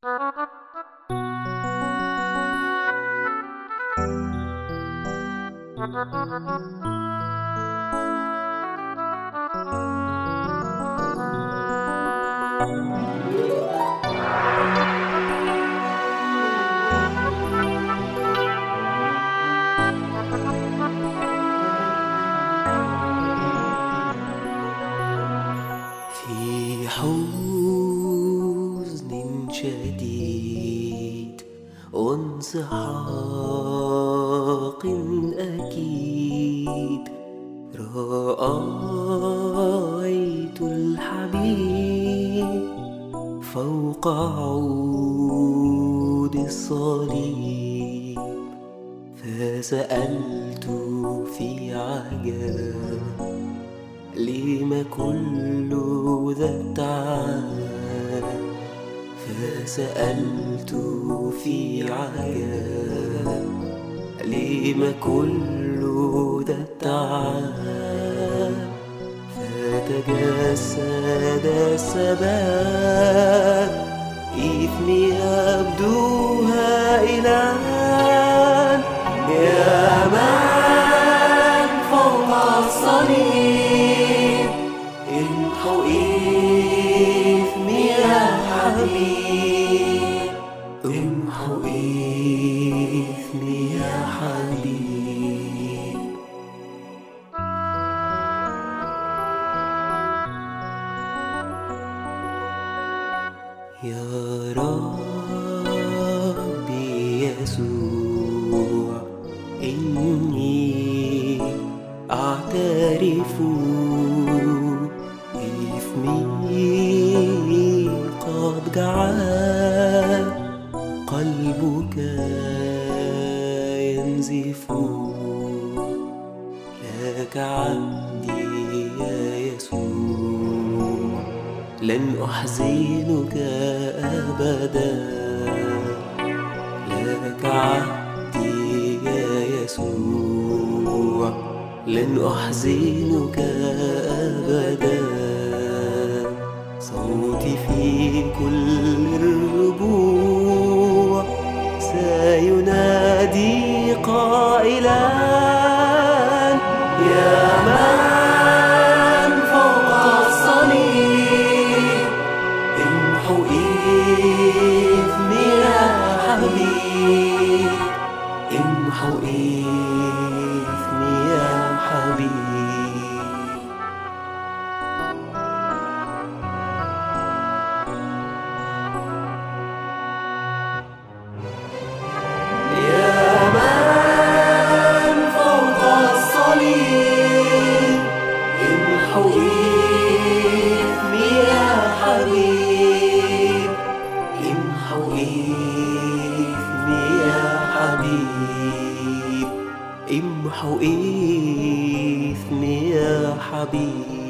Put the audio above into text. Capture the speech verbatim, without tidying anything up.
في حزن شديد وانسحاق أكيد رأيت الحبيب فوق عود الصليب، فسألت في عجب لم كل ذا التعب، فسألت في عجب لم كل ذا التعب، فتجسد السبب إثمي يبدو هائلا يا من فوق الصليب، امحو إثمي يا حبيب، امحو إثمي يا حبيب. يا ربي يسوع إني أعترف إثمي قد جعل قلبك ينزف، لك عبدي يا يسوع لن أحزنك أبدا، لك عبدي يا يسوع لن أحزنك أبدا، صوتي في كل الربوع سينادي قائلا يا من فوق الصليب، امحو إثمي يا حبيب، امحو إثمي يا حبيب. امحو إثمي يا حبيب، امحو إثمي يا حبيب، امحو إثمي يا حبيب.